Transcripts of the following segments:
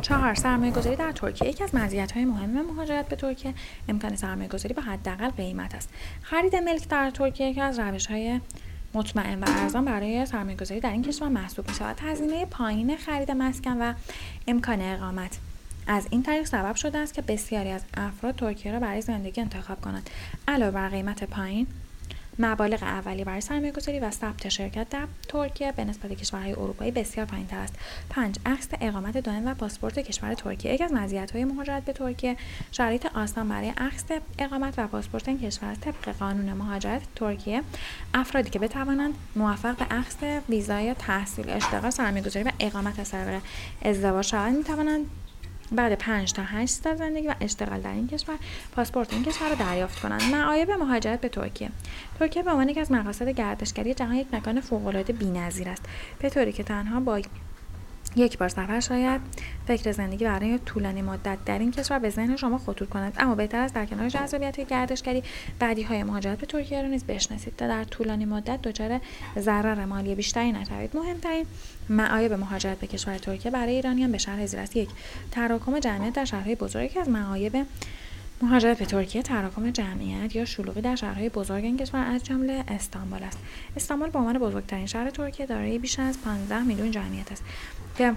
4. سرمایه‌گذاری در ترکیه. یکی از مزیت‌های مهم مهاجرت به ترکیه امکان سرمایه‌گذاری با حداقل قیمت است. خرید ملک در ترکیه یکی از روش‌های مطمئن و ارزان برای سرمایه‌گذاری در این کشور محسوب می‌شود. هزینه پایین خرید مسکن و امکان اقامت از این طریق سبب شده است که بسیاری از افراد ترکیه را برای زندگی انتخاب کنند. علاوه بر قیمت پایین، مبالغ اولیه برای سرمایه‌گذاری و ثبت شرکت در ترکیه به نسبت کشورهای اروپایی بسیار پایین‌تر است. 5. عقد اقامت دائم و پاسپورت کشور ترکیه. یکی از مزیت‌های مهاجرت به ترکیه شرایط آسان برای عقد اقامت و پاسپورت این کشور است. طبق قانون مهاجرت ترکیه، افرادی که بتوانند موفق به عقد ویزای تحصیل، اشتغال، سرمایه‌گذاری و اقامت از طریق ازدواج شوند، می‌توانند بعد 5 تا 8 سال زندگی و اشتغال در این کشور پاسپورت این کشور را دریافت کنند. معایب مهاجرت به ترکیه. ترکیه به عنوان یکی از مقاصد گردشگری جهان یک مکان فوق‌العاده بی‌نظیر است، به طوری که تنها با یک بار سفر شاید فکر زندگی برای طولانی مدت در این کشور به ذهن شما خطور کند. اما بهتر است در کنار جذابیت گردشگری بدیهای مهاجرت به ترکیه را نیز بشناسید تا در طولانی مدت دچار ضرر مالی بیشتری نشوید. مهمترین معایب مهاجرت به کشور ترکیه برای ایرانیان به شرح زیر است. 1. تراکم جمعیت در شهرهای بزرگ. یکی از معایب مهاجرت به ترکیه تراکم جمعیت یا شلوغی در شهرهای بزرگ این کشور از جمله استانبول است. استانبول به عنوان بزرگترین شهر ترکیه دارای بیش از 15 میلیون جمعیت است که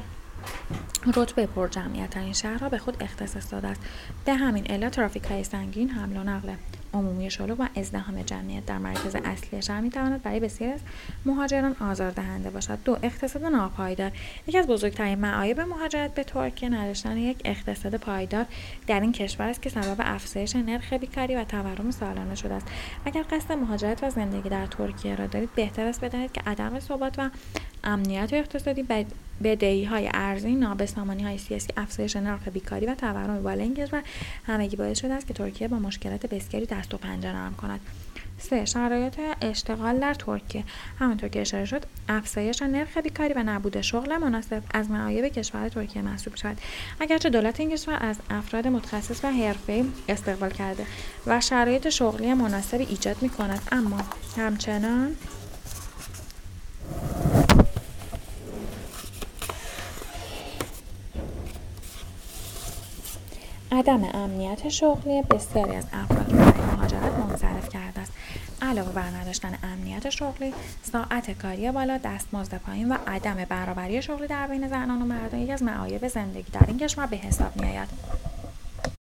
رتبه پر جمعیت ترین شهرها به خود اختصاص داده است. به همین علت ترافیک‌های سنگین، حمل و نقل عمومی شلوغ و ازدحام جمعیت در مرکز اصلی شهر می‌تواند برای بسیاری از مهاجران آزاردهنده باشد. 2. اقتصاد ناپایدار. یکی از بزرگترین معایب مهاجرت به ترکیه نداشتن یک اقتصاد پایدار در این کشور است که سبب افزایش نرخ بیکاری و تورم سالانه شده است. اگر قصد مهاجرت و زندگی در ترکیه را دارید، بهتر است بدانید که عدم ثبات و امنیت اقتصادی، بدهی‌های ارزی، نابسامانی‌های سیاسی، افزایش نرخ بیکاری و تورم بالا این کشور همگی باعث شده است که ترکیه با مشکلات بسیاری دست و پنجه نرم کند. 3. شرایط اشتغال در ترکیه. همونطور که اشاره شد، افزایش نرخ بیکاری و نبود شغل مناسب از معایب کشور ترکیه محسوب شود. اگرچه دولت این کشور از افراد متخصص و حرفه‌ای استقبال کرده و شرایط شغلی مناسبی ایجاد می‌کند، اما همچنان عدم امنیت شغلی بسیاری از افراد را برای مهاجرت منصرف کرده است. علاوه بر نداشتن امنیت شغلی، ساعت کاری بالا، دستمزد پایین و عدم برابری شغلی در بین زنان و مردان یکی از معایب زندگی در این کشور به حساب می‌آید.